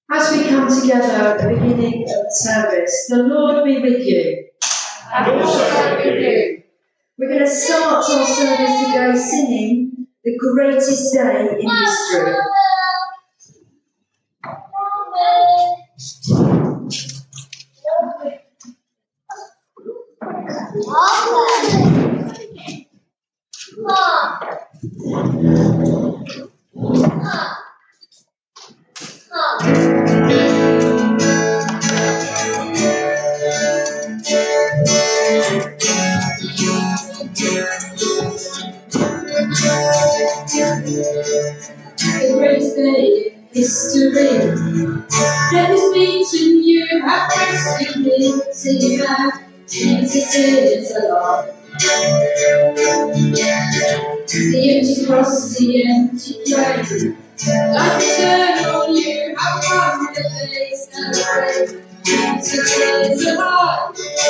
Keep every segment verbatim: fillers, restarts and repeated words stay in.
As we come together at the beginning of the service, the Lord be with you. And also with you. We're going to start our service today singing The Greatest Day in History. The greatest day in history. Let this meeting you have rescued me. Sing that Jesus is alive. The empty cross, the empty grave. Like eternal, you have won the day. Celebrate. Jesus is alive.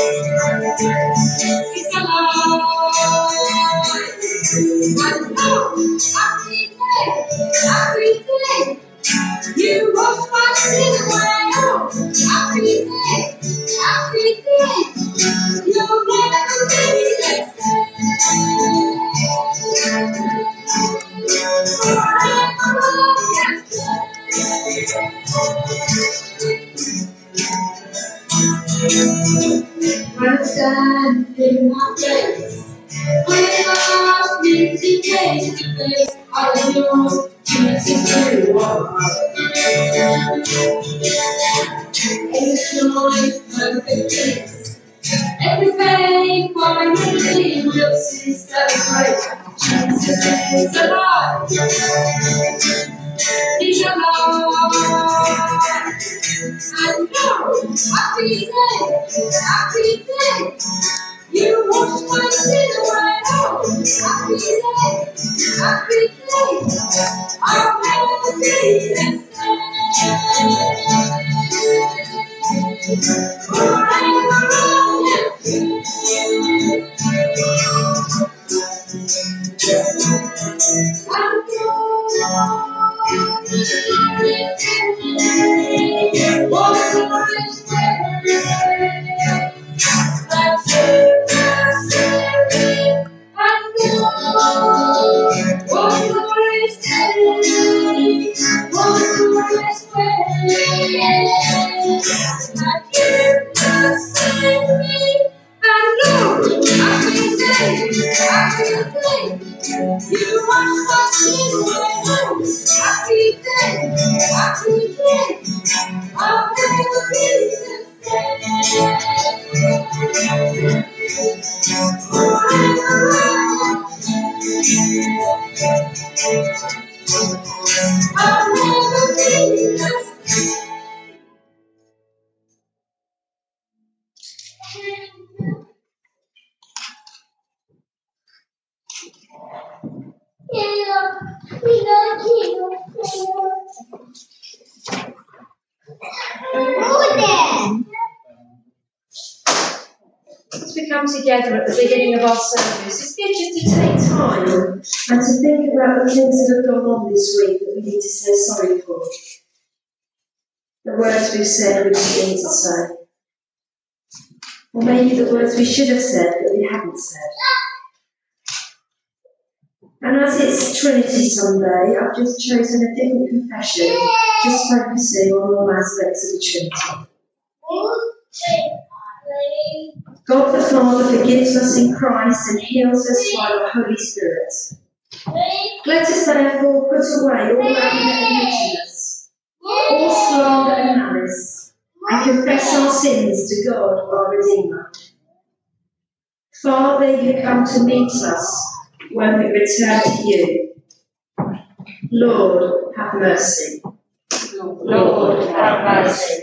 He's alive. And oh, happy day, happy day. You washed my sin away. Oh, happy day, happy day. You'll never be the same. I'm standing my place. When I ask me to change the place, I know Jesus you are. It's joy, perfect peace. Every pain, finally, will cease. Celebrate. Jesus is alive. He's alive. And no, happy day, happy day. You wash my sin away. Oh, happy day, happy day. I'll never be the same. Forever As we come together at the beginning of our service, it's good just to take time and to think about the things that have gone on this week that we need to say sorry for. The words we've said we didn't need to say. Or maybe the words we should have said that we haven't said. And as it's Trinity Sunday, I've just chosen a different confession, just focusing on all aspects of the Trinity. God the Father forgives us in Christ and heals us by the Holy Spirit. Let us therefore put away all anger and bitterness, all slander and malice, and confess our sins to God our Redeemer. Father, you come to meet us when we return to you. Lord, have mercy. Lord, have mercy.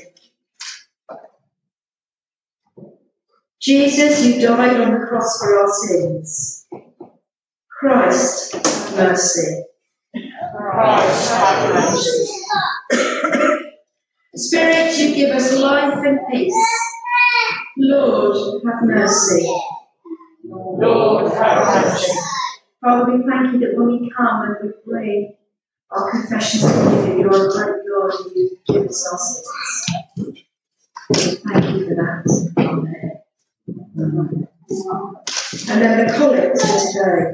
Jesus, you died on the cross for our sins. Christ, have mercy. Christ, have mercy. Spirit, you give us life and peace. Lord, have mercy. Lord, have mercy. Father, we thank you that when we come and we bring Our confessions to you, you are great God and you forgive us our sins. Thank you for that. Amen. And then the collect for today.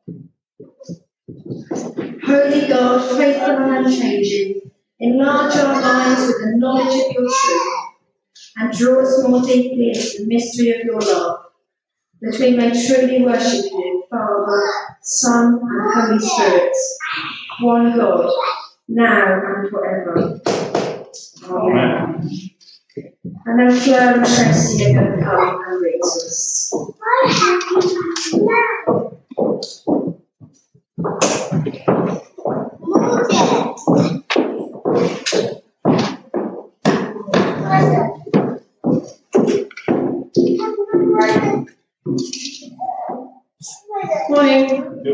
Holy God, faithful and unchanging, enlarge our minds with the knowledge of your truth and draw us more deeply into the mystery of your love, that we may truly worship you, Father, Son, and Holy Spirit, one God, now and forever. Amen. Amen. And then Fleur and Tracy are going to come and read to us. Morning.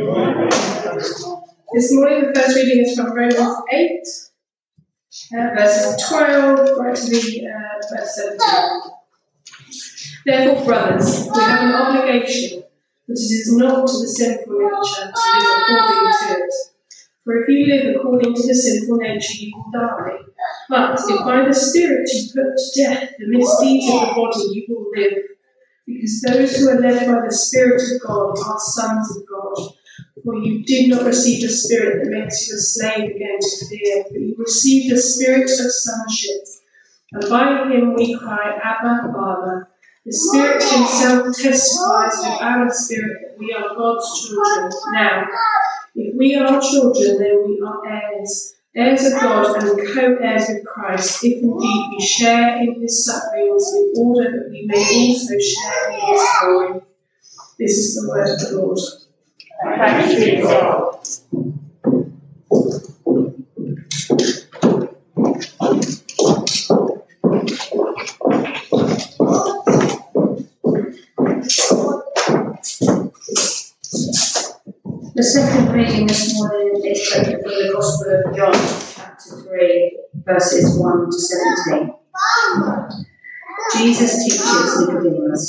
This morning the first reading is from Romans eight, uh, verses twelve right to the uh, verse seventeen. Therefore, brothers, we have an obligation, but it is not to the sinful nature to live according to it. For if you live according to the sinful nature, you will die. But if by the Spirit you put to death the misdeeds of the body, you will live. Because those who are led by the Spirit of God are sons of God. For you did not receive the Spirit that makes you a slave again to fear, but you received the Spirit of sonship. And by him we cry, Abba, Father. The Spirit himself testifies with our spirit that we are God's children. Now, if we are children, then we are heirs, heirs of God and co-heirs with Christ, if indeed we share in his sufferings, in order that we may also share in his glory. This is the word of the Lord. Thanks be to God. The second reading this morning is taken from the Gospel of John, chapter three, verses one to seventeen. Jesus teaches Nicodemus.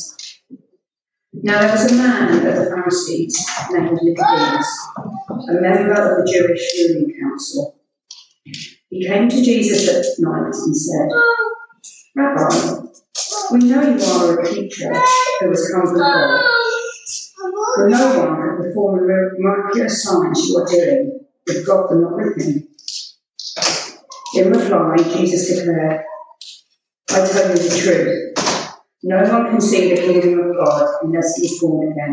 Now there was a man of the Pharisees named Nicodemus, a member of the Jewish ruling council. He came to Jesus at night and said, Rabbi, we know you are a teacher who has come from God. For no one can perform the miraculous signs you are doing if God were not with him. In reply, Jesus declared, I tell you the truth. No one can see the kingdom of God unless he is born again.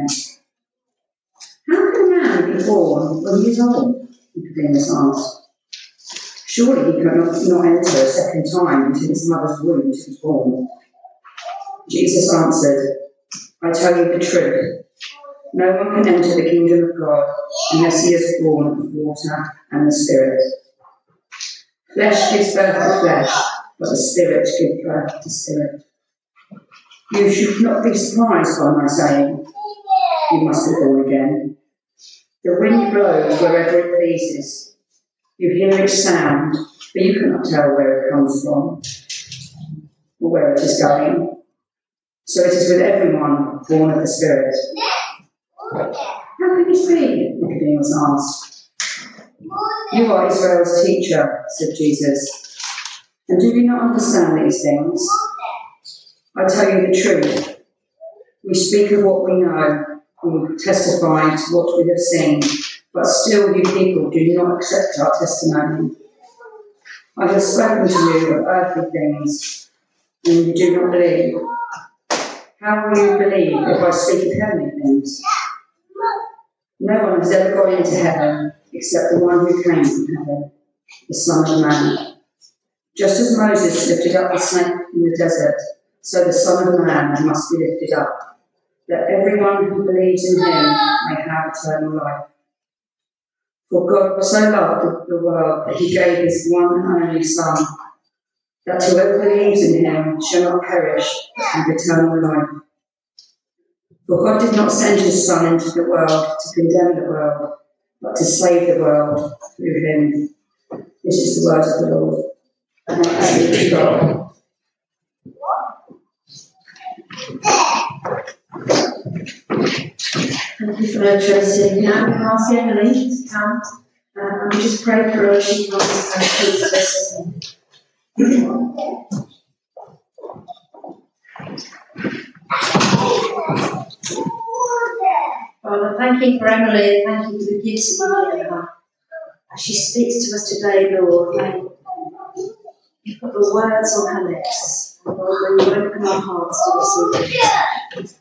How can a man be born when he is old? Nicodemus asked. Surely he cannot not enter a second time into his mother's womb to be born. Jesus answered, I tell you the truth. No one can enter the kingdom of God unless he is born of water and the Spirit. Flesh gives birth to flesh, but the Spirit gives birth to spirit. You should not be surprised by my saying, you must be born again. The wind blows wherever it pleases. You hear its sound, but you cannot tell where it comes from or where it is going. So it is with everyone born of the Spirit. How can this be? Nicodemus asked. You are Israel's teacher, said Jesus, and do you not understand these things? I tell you the truth. We speak of what we know and we testify to what we have seen, but still you people do not accept our testimony. I have spoken to you of earthly things, and you do not believe. How will you believe if I speak of heavenly things? No one has ever gone into heaven except the one who came from heaven, the Son of Man. Just as Moses lifted up the snake in the desert, so the Son of Man must be lifted up, that everyone who believes in him may have eternal life. For God so loved the world that he gave his one and only Son, that whoever believes in him shall not perish but have eternal life. For God did not send his Son into the world to condemn the world, but to save the world through him. This is the word of the Lord. Thanks be to God. Thank you for that, Tracy. Now we ask Emily to come Uh, and we just pray for her as she comes and speaks to us. Father, thank you for Emily, thank you for the gifts that you've given her. As she speaks to us today, Lord, may you put the words on her lips. And Lord, may you open our hearts to receive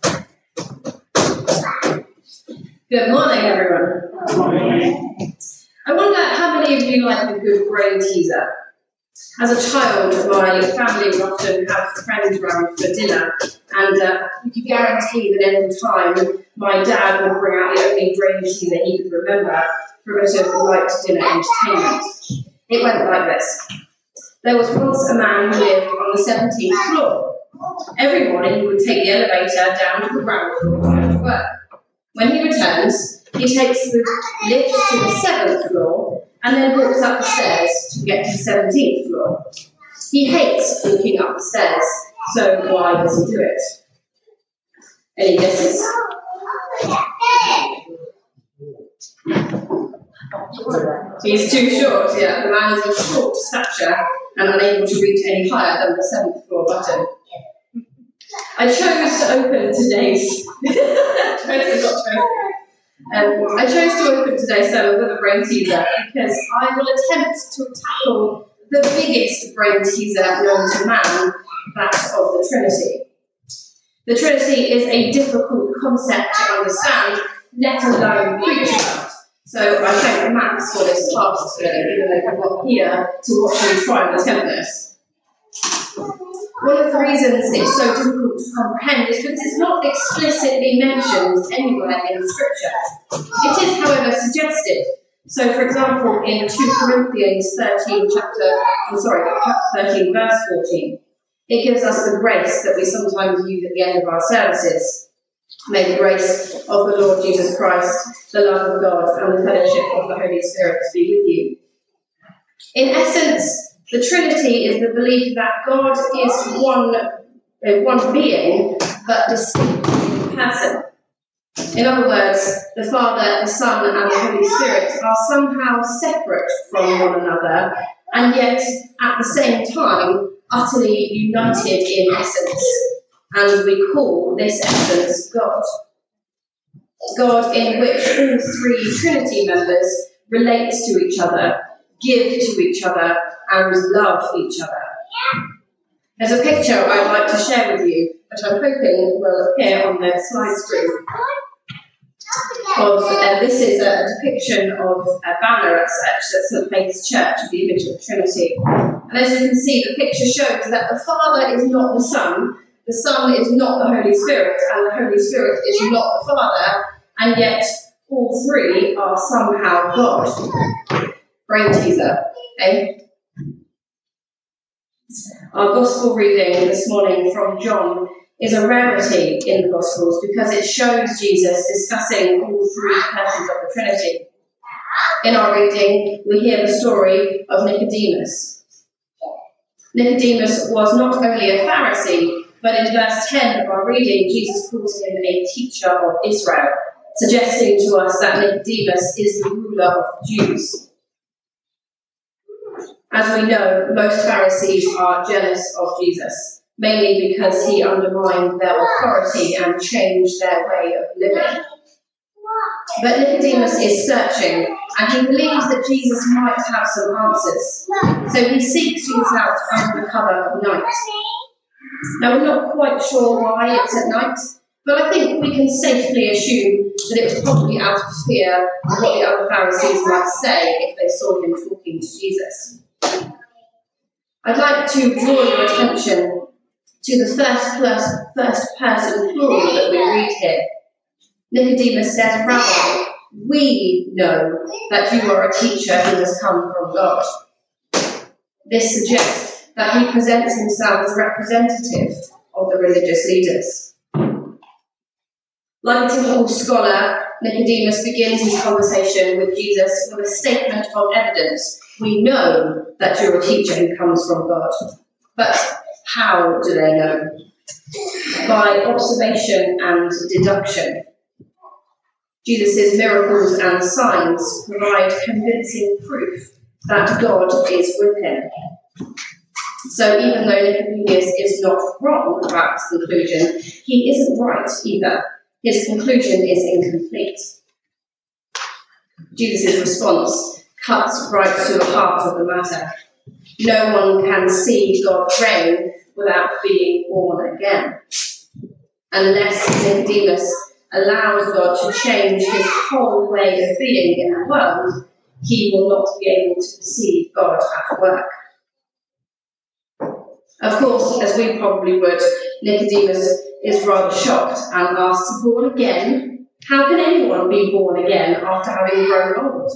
it. Good morning, everyone. Good morning. I wonder how many of you like a good brain teaser? As a child, my family would often have friends round for dinner, and uh, you could guarantee that every time my dad would bring out the only brain teaser he could remember for a bit of light dinner entertainment. It went like this. There was once a man who lived on the seventeenth floor. Every morning he would take the elevator down to the ground floor to go to work. When he returns, he takes the lift to the seventh floor and then walks up the stairs to get to the seventeenth floor. He hates walking up the stairs, so why does he do it? Any guesses? He's too short, yeah. The man is of short stature and unable to reach any higher than the seventh floor button. I chose to open today's totally not chosen. Um, I chose to open today's sermon with a brain teaser because I will attempt to tackle the biggest brain teaser known to man, that of the Trinity. The Trinity is a difficult concept to understand, let alone preach about. So I thank Max for this task today, even though I'm not here to watch him try and attempt this. One of the reasons it's so difficult to comprehend is because it's not explicitly mentioned anywhere in Scripture. It is, however, suggested. So, for example, in two Corinthians thirteen, chapter, I'm sorry, chapter thirteen, verse fourteen, it gives us the grace that we sometimes use at the end of our services. May the grace of the Lord Jesus Christ, the love of God, and the fellowship of the Holy Spirit be with you. In essence, the Trinity is the belief that God is one, uh, one being, but distinct in person. In other words, the Father, the Son, and the Holy Spirit are somehow separate from one another, and yet, at the same time, utterly united in essence. And we call this essence God. God in which all three Trinity members relate to each other, give to each other, and love each other. There's a picture I'd like to share with you, which I'm hoping will appear on the slide screen. Of, uh, this is a depiction of a banner at Saint Faith's Church of the image of the Trinity. And as you can see, the picture shows that the Father is not the Son, the Son is not the Holy Spirit, and the Holy Spirit is not the Father, and yet all three are somehow God. Brain teaser, eh? Our Gospel reading this morning from John is a rarity in the Gospels because it shows Jesus discussing all three persons of the Trinity. In our reading, we hear the story of Nicodemus. Nicodemus was not only a Pharisee, but in verse ten of our reading, Jesus calls him a teacher of Israel, suggesting to us that Nicodemus is the ruler of the Jews. As we know, most Pharisees are jealous of Jesus, mainly because he undermined their authority and changed their way of living. But Nicodemus is searching, and he believes that Jesus might have some answers. So he seeks Jesus out under the cover of night. Now, we're not quite sure why it's at night, but I think we can safely assume that it was probably out of fear of what the other Pharisees might say if they saw him talking to Jesus. I'd like to draw your attention to the first, plus, first person plural that we read here. Nicodemus says, Rabbi, we know that you are a teacher who has come from God. This suggests that he presents himself as representative of the religious leaders. Like a typical scholar, Nicodemus begins his conversation with Jesus with a statement of evidence. We know that you're a teacher who comes from God. But how do they know? By observation and deduction. Jesus' miracles and signs provide convincing proof that God is with him. So even though Nicodemus is not wrong about his conclusion, he isn't right either. His conclusion is incomplete. Jesus' response cuts right to the heart of the matter. No one can see God reign without being born again. Unless Nicodemus allows God to change his whole way of being in the world, he will not be able to perceive God at work. Of course, as we probably would, Nicodemus is rather shocked and asks, born again? How can anyone be born again after having grown old?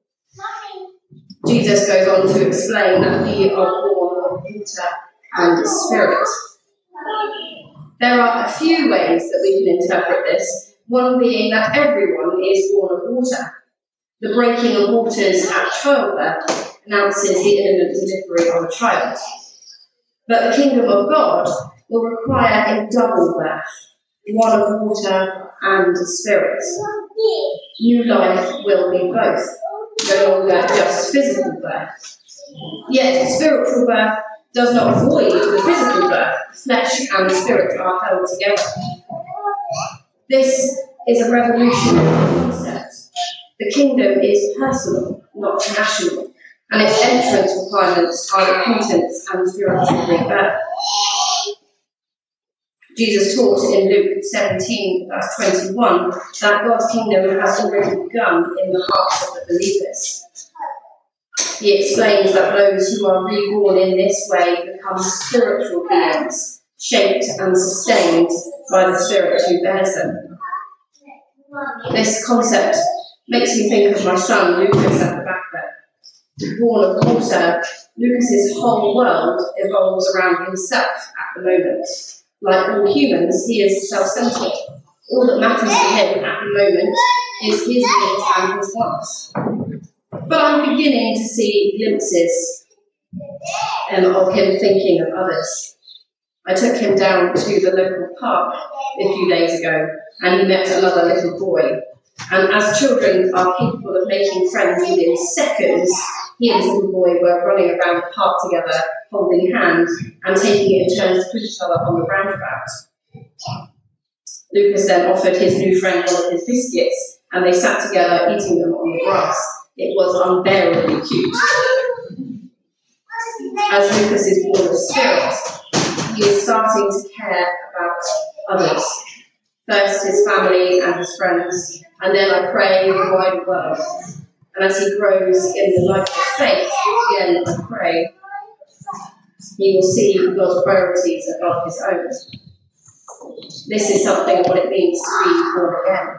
Jesus goes on to explain that we are born of water and spirit. There are a few ways that we can interpret this, one being that everyone is born of water. The breaking of waters at childbirth announces the imminent delivery of a child. But the kingdom of God will require a double birth, one of water and spirit. New life will be both, no longer just physical birth. Yet spiritual birth does not avoid the physical birth. Flesh and spirit are held together. This is a revolutionary concept. The kingdom is personal, not national, and its entrance requirements are repentance and spiritual rebirth. Jesus taught in Luke seventeen, verse twenty-one, that God's kingdom has already begun in the hearts of the believers. He explains that those who are reborn in this way become spiritual beings, shaped and sustained by the Spirit who bears them. This concept makes me think of my son Lucas at the back there. Born of water, Lucas's whole world evolves around himself at the moment. Like all humans, he is self-centered. All that matters to him at the moment is his needs and his wants. But I'm beginning to see glimpses um, of him thinking of others. I took him down to the local park a few days ago, and he met another little boy. And as children are capable of making friends within seconds, he and this little boy were running around the park together, holding hands, and taking it in turns to push each other on the roundabout. Lucas then offered his new friend one of his biscuits, and they sat together eating them on the grass. It was unbearably cute. As Lucas is born of spirit, he is starting to care about others. First his family and his friends, and then I pray the wider world. And as he grows in the life of faith, again I pray, he will see God's priorities above his own. This is something of what it means to be born again.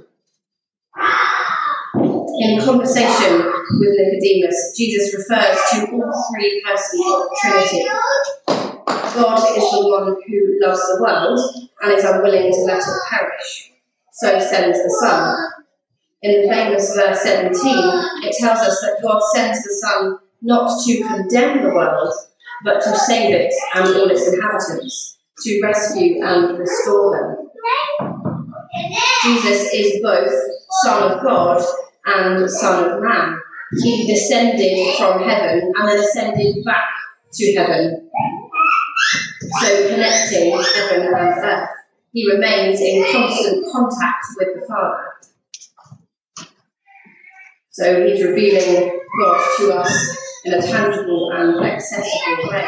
In conversation with Nicodemus, Jesus refers to all three persons of the Trinity. God is the one who loves the world and is unwilling to let it perish, so sends the Son. In the famous verse seventeen, it tells us that God sends the Son not to condemn the world, but to save it and all its inhabitants, to rescue and restore them. Jesus is both Son of God and Son of Man. He descended from heaven and then ascended back to heaven. So connecting heaven and earth, he remains in constant contact with the Father. So he's revealing God to us in a tangible and accessible way.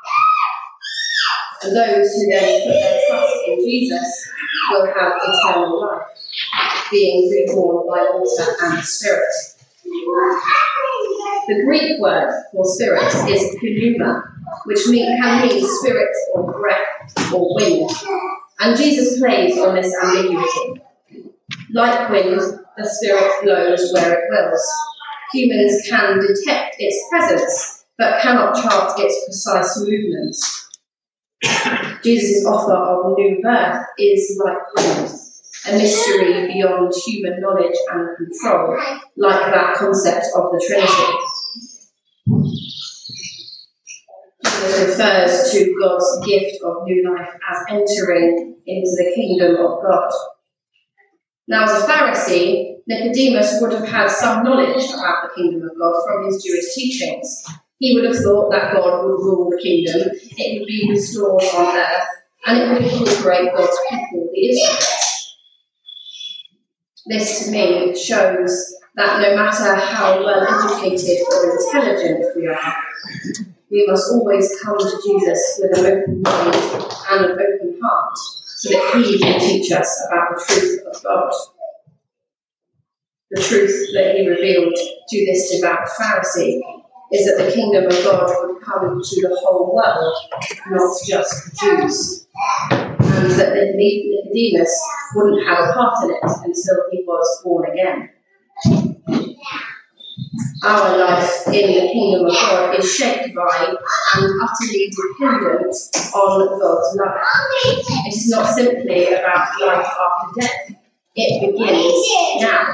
And those who then put their trust in Jesus will have eternal life, being reborn by water and spirit. The Greek word for spirit is pneuma, which mean, can mean spirit or breath or wind. And Jesus plays on this ambiguity. Like wind, the spirit blows where it wills. Humans can detect its presence, but cannot chart its precise movements. Jesus' offer of new birth is like wind, a mystery beyond human knowledge and control, like that concept of the Trinity. Jesus refers to God's gift of new life as entering into the kingdom of God. Now, as a Pharisee, Nicodemus would have had some knowledge about the kingdom of God from his Jewish teachings. He would have thought that God would rule the kingdom, it would be restored on earth, and it would incorporate God's people, the Israelites. This, to me, shows that no matter how well educated or intelligent we are, we must always come to Jesus with an open mind and an open heart, so that he can teach us about the truth of God. The truth that he revealed to this devout Pharisee is that the kingdom of God would come to the whole world, not just the Jews, and that Nicodemus wouldn't have a part in it until he was born again. Our life in the kingdom of God is shaped by and utterly dependent on God's love. It is not simply about life after death. It begins now.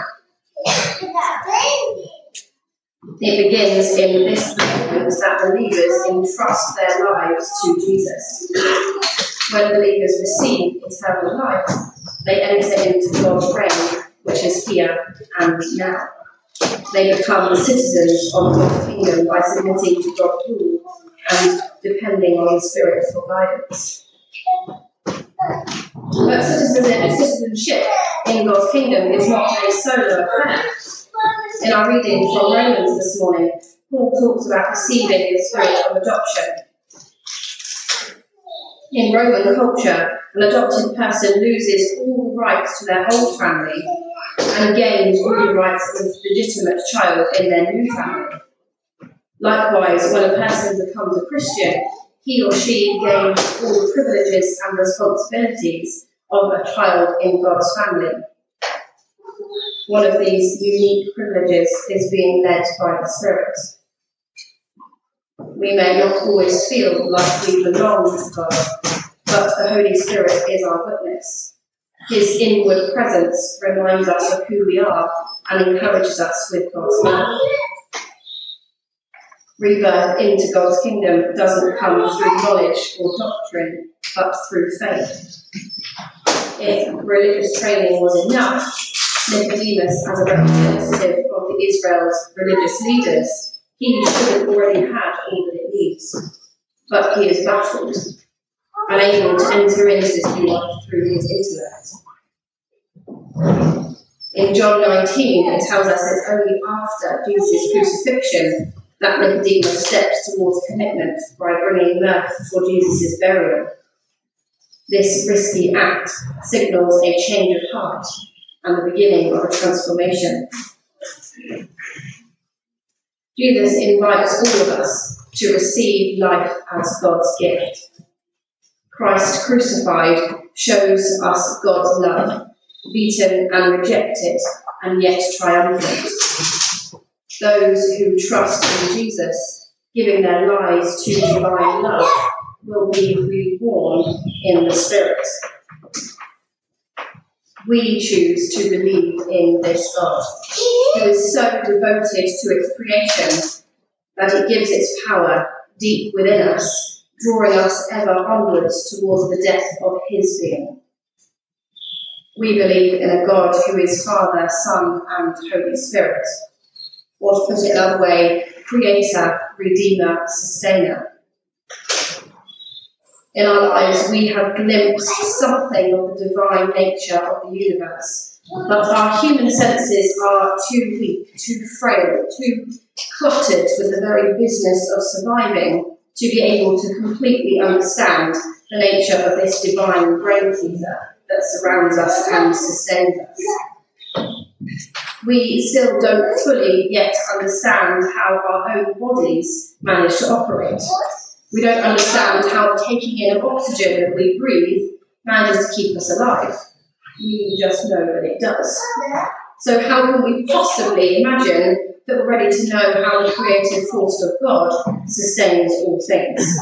It begins in this moment that believers entrust their lives to Jesus. When believers receive eternal life, they enter into God's reign, which is here and now. They become citizens of God's kingdom by submitting to God's rule and depending on the Spirit for guidance. But citizenship in God's kingdom is not a solo affair. In our reading from Romans this morning, Paul talks about receiving the spirit of adoption. In Roman culture, an adopted person loses all the rights to their old family and gains all the rights of a legitimate child in their new family. Likewise, when a person becomes a Christian, he or she gains all the privileges and responsibilities of a child in God's family. One of these unique privileges is being led by the Spirit. We may not always feel like we belong to God, but the Holy Spirit is our witness. His inward presence reminds us of who we are and encourages us with God's love. Rebirth into God's kingdom doesn't come through knowledge or doctrine, but through faith. If religious training was enough, Nicodemus, as a representative of the Israel's religious leaders, he should have already had all that it needs. But he is baffled, unable to enter into this new life through his intellect. In John nineteen, it tells us it's only after Jesus' crucifixion that Nicodemus steps towards commitment by bringing mirth for Jesus' burial. This risky act signals a change of heart and the beginning of a transformation. Jesus invites all of us to receive life as God's gift. Christ crucified shows us God's love, beaten and rejected, and yet triumphant. Those who trust in Jesus, giving their lives to divine love, will be reborn in the Spirit. We choose to believe in this God, who is so devoted to its creation that it gives its power deep within us, drawing us ever onwards towards the depth of his being. We believe in a God who is Father, Son, and Holy Spirit, or to put it another way, Creator, Redeemer, Sustainer. In our lives, we have glimpsed something of the divine nature of the universe, but our human senses are too weak, too frail, too cluttered with the very business of surviving to be able to completely understand the nature of this divine brain teaser that surrounds us and sustains us. We still don't fully yet understand how our own bodies manage to operate. We don't understand how the taking in of oxygen that we breathe manages to keep us alive. We just know that it does. So how can we possibly imagine that we're ready to know how the creative force of God sustains all things?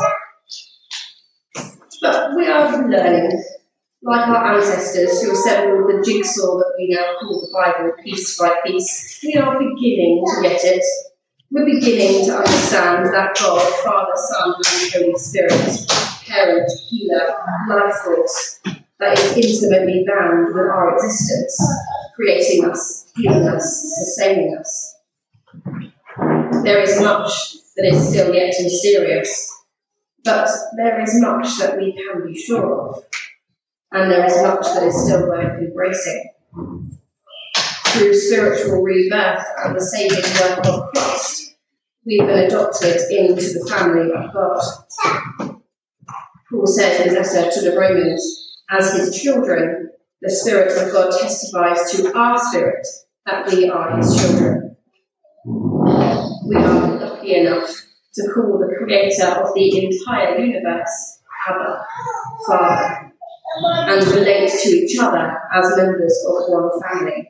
But we are learning, like our ancestors who assembled the jigsaw that we now call the Bible piece by piece. We are beginning to get it. We're beginning to understand that God, Father, Son, and Holy Spirit, parent, healer, life force, that is intimately bound with our existence. creating us, healing us, sustaining us. There is much that is still yet mysterious, but there is much that we can be sure of, and there is much that is still worth embracing. Through spiritual rebirth and the saving work of Christ, we've been adopted into the family of God. Paul says in his letter to the Romans, as his children, the Spirit of God testifies to our spirit that we are his children. We are lucky enough to call the creator of the entire universe Abba, Father, and relate to each other as members of one family.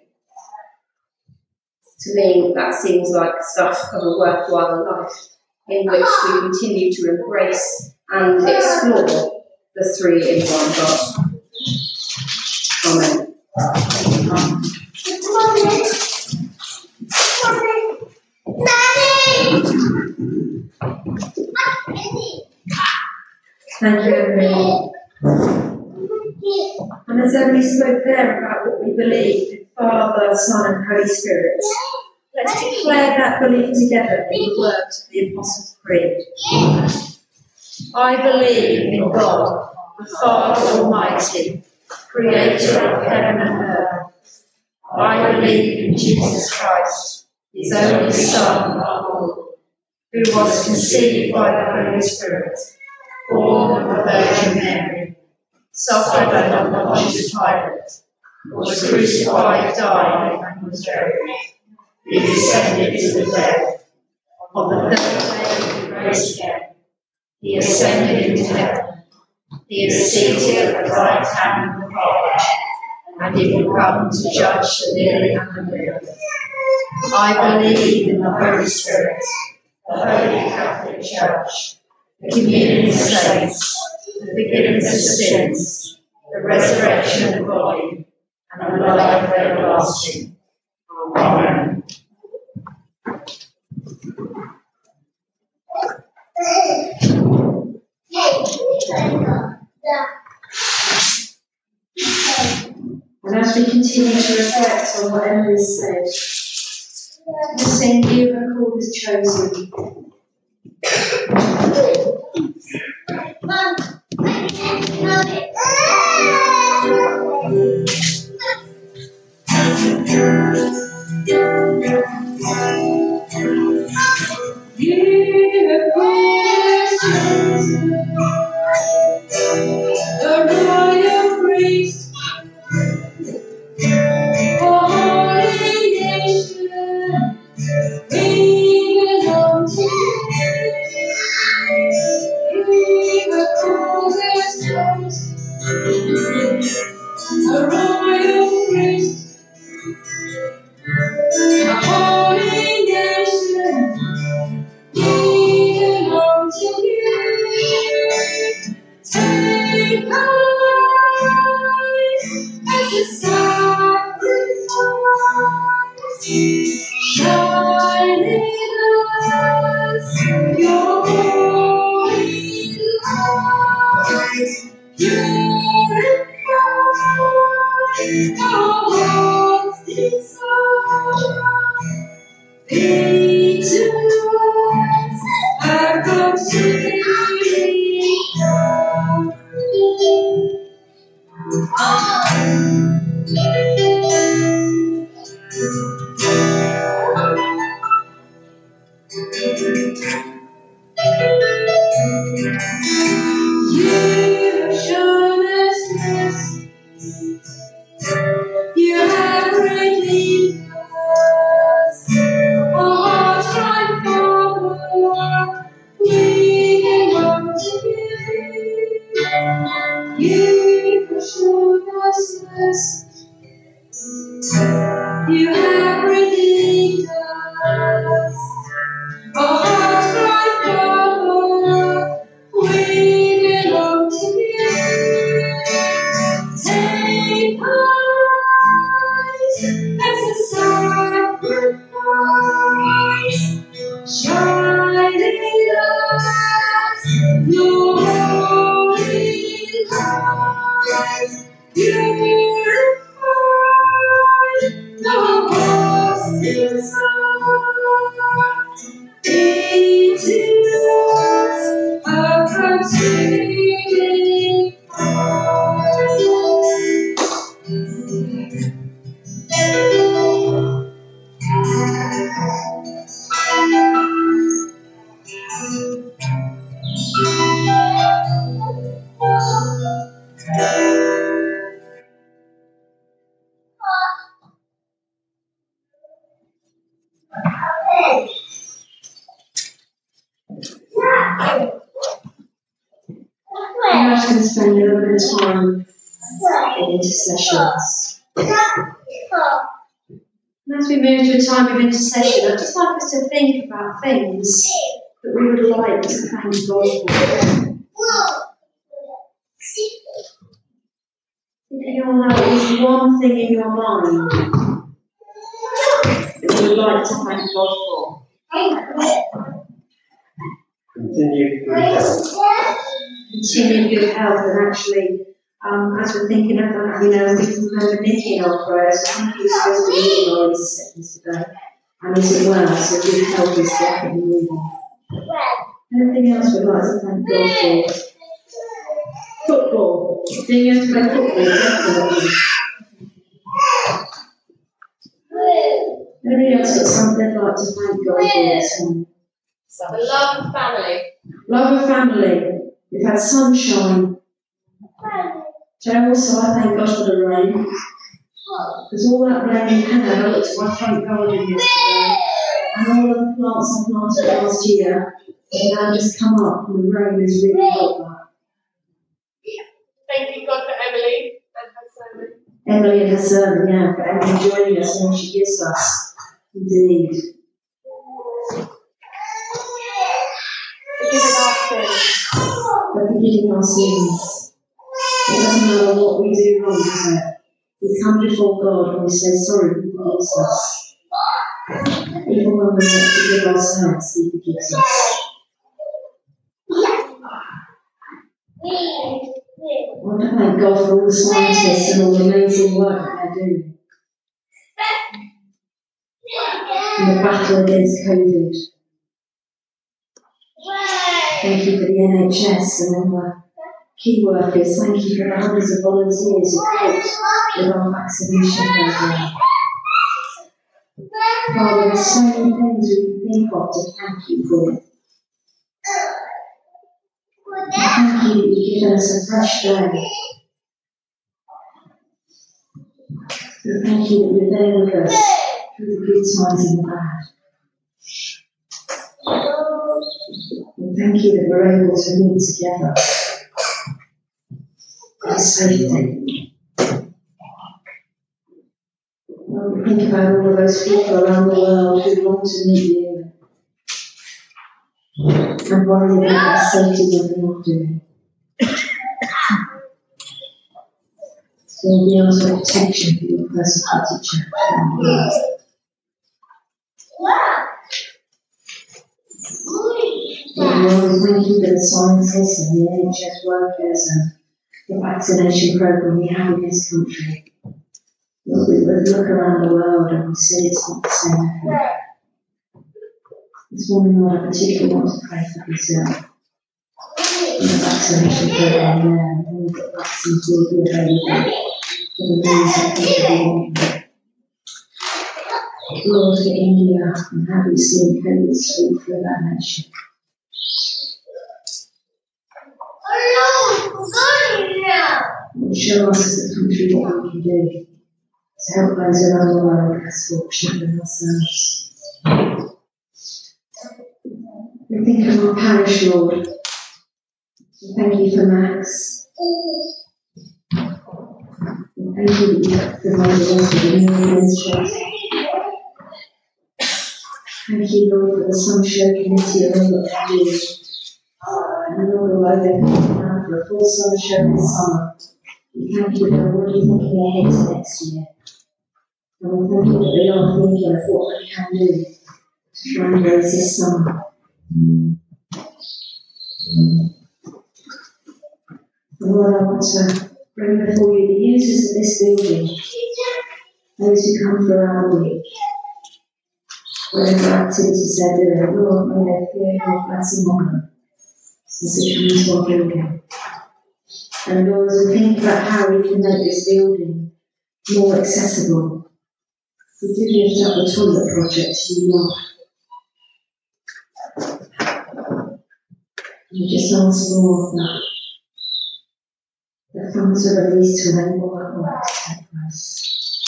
To me, that seems like stuff of a worthwhile life in which we continue to embrace and explore the three in one God. Amen. Thank you, Emily. And as Emily spoke there about what we believe in Father, Son, and Holy Spirit, let's declare that belief together in the words of the Apostles' Creed. I believe in God, the Father Almighty, creator of heaven and earth. I believe in Jesus Christ, his only Son, our Lord, who was conceived by the Holy Spirit, born of the Virgin Mary, suffered under Pontius Pilate, was crucified, died, and was buried. He descended to the dead. On the third day he rose again. He ascended into heaven. He is seated at the right hand of the Father, and he will come to judge the living and the dead. I believe in the Holy Spirit, the Holy Catholic Church, the communion of saints, the forgiveness of sins, the resurrection of the body, and the life everlasting. Amen. And as we continue to reflect on what Emily said, we sing You Are Called as Chosen. Purify I'm just going to spend a little bit of time in intercessions. And as we move to a time of intercession, I'd just like us to think about things that we would like to thank God for. If you'll have at least one thing in your mind that you would like to thank God for. Continue good health. Continue good health, and actually, um, as we're thinking of that, you know, we can remember Nicky in our prayers. I think he's supposed to be leading our intercessions today, and he's well, so good health is definitely needed. Anything else we'd like to thank God for? Football. Being able to play football, definitely. Anybody else got something they'd like to thank God for this morning? The love of family. Love of family. We've had sunshine. So also I thank God for the rain. Because all that rain we had, I looked at my front garden yesterday, and all of the plants I planted last year have now just come up, and the rain has really helped that. Thank you God for Emily and her sermon. Emily and her sermon, yeah, for Emily joining us and what she gives us. Indeed. Forgiving our sins. For forgiving our sins. It doesn't matter what we do wrong, does it? We come before God and we say, sorry, He forgives us. Even when we don't forgive ourselves, He forgives us. I want to thank God for all the scientists and all the amazing work that they're doing in the battle against COVID. Thank you for the N H S and all the key workers. Thank you for the hundreds of volunteers who helped with our vaccination program. Father, there's so many things we can think of to thank you for. Thank you that you've given us a fresh day. We thank you that you're there with us through the good times and the bad. We thank you that we're able to meet together in safety. Lord, we think about all of those people around the world who want to meet you and worry about their safety when they're not doing. Lord, we ask for protection for your persecuted church around the world. Lord, we thank you for the scientists and the N H S workers and the vaccination program we have in this country. Lord, we would look around the world and we see it's not the same everywhere. This morning, Lord, I particularly want to pray for Brazil and the vaccination program there, and all the vaccines will be available for the millions of people who want them. Lord, for India and how we see COVID sweep through that nation. Lord, show us as a country what we can do to help those around the world less fortunate than ourselves. We think of our parish, Lord. We thank you for Max. We thank you that you provided us with a new administration. Thank you, Lord, for the Sunshine Committee and all that they do. And Lord, although they're coming out for a full summer show this summer, we thank you that they're already thinking ahead to next year. And we thank you that they are thinking of what they can do to try and raise this summer. And Lord, I want to bring before you the users of this building, those who come throughout the week. whatever activities they're doing, Lord, may they fear your blessing on them, as it comes to our building. And Lord, as we think about how we can make this building more accessible, we do lift up the toilet project to you, Lord. We just ask, Lord, that the funds are released to enable that work to take place.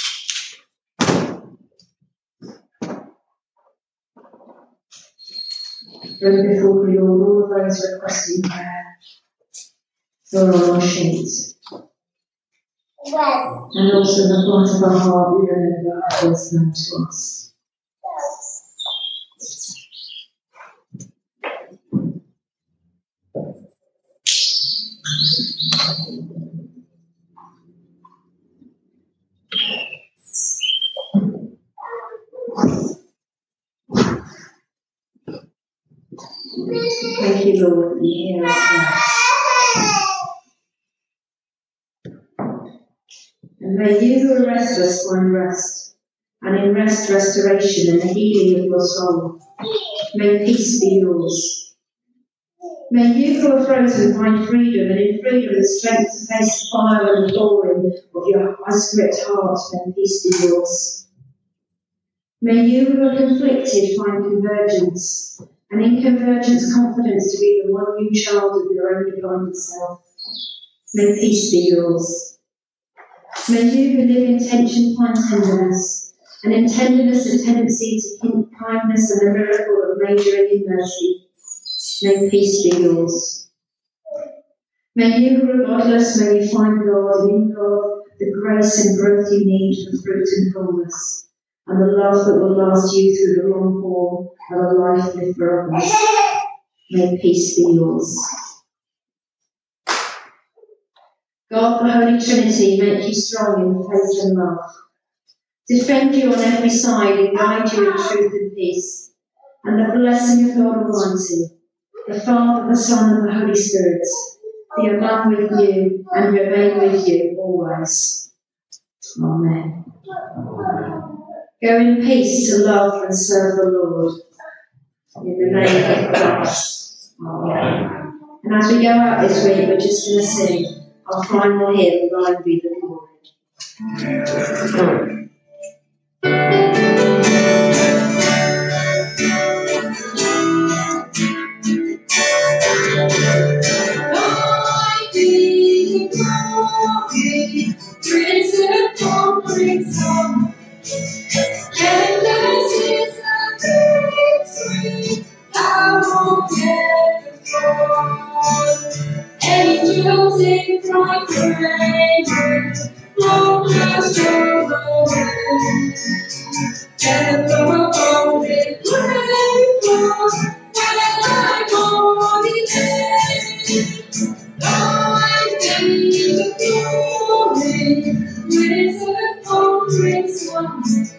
Bring before you all of those requesting prayer for our sheets. And also the part of our heart we remember others known to us. Thank you, Lord, that you hear our prayers. And may you who are restless find rest, and in rest restoration and the healing of your soul. May peace be yours. May you who are frozen find freedom, and in freedom the strength to face the fire and the thawing of your ice-gripped heart. May peace be yours. May you who are conflicted find convergence, and in convergence confidence to be the one new child of your own divine self. May peace be yours. May you who live in tension find tenderness, and in tenderness a tendency to kindness and the miracle of majoring in mercy. May peace be yours. May you who are godless, may you find God, and in God the grace and growth you need for fruit and fullness, and the love that will last you through the long haul of a life lived for others. May peace be yours. God, the Holy Trinity, make you strong in faith and love. Defend you on every side and guide you in truth and peace. And the blessing of God Almighty, the Father, the Son, and the Holy Spirit, be among with you and remain with you always. Amen. Go in peace to love and serve the Lord. In the name of Christ. Amen. And as we go out this week, we're just going to sing our final hymn, Thine Be the Glory. Prince of conquering song, endless is the victory, I won't get the throne. Angels in bright raiment, glorious overwhelmed, and the golden grateful, when I go in Thine be the glory, Prince of conquering song,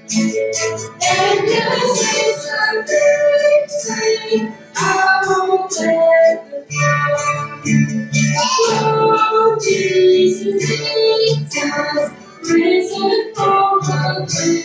endless is the victory, I won't let the throne. Oh, Jesus, Jesus, Prince of conquering,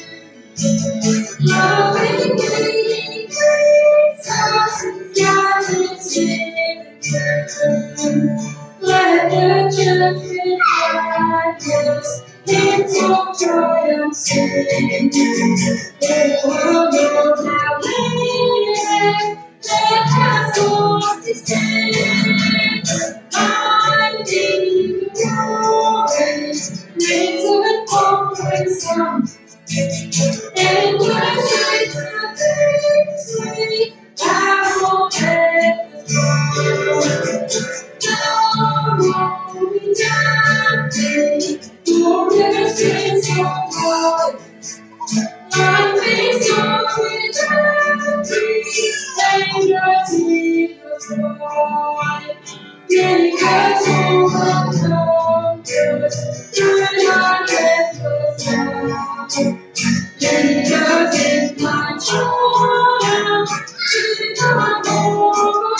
loving me, Jesus, gathered in the church. Let the judgment rise, hymns of triumph sing. The world knows how living that has lost its sting. Thine be the glory, Prince of conquering song, endless is the victory, I will take the throne. Glory, Daddy, glorious Prince of God, my face with Daddy, angels in the sky. Because overcome, through my deathless love. Because in my triumph, to the Lord,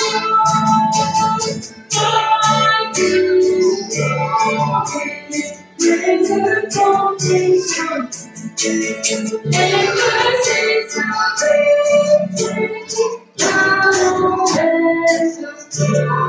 I do glory, praise and conquering song. Mercies are written down on earth.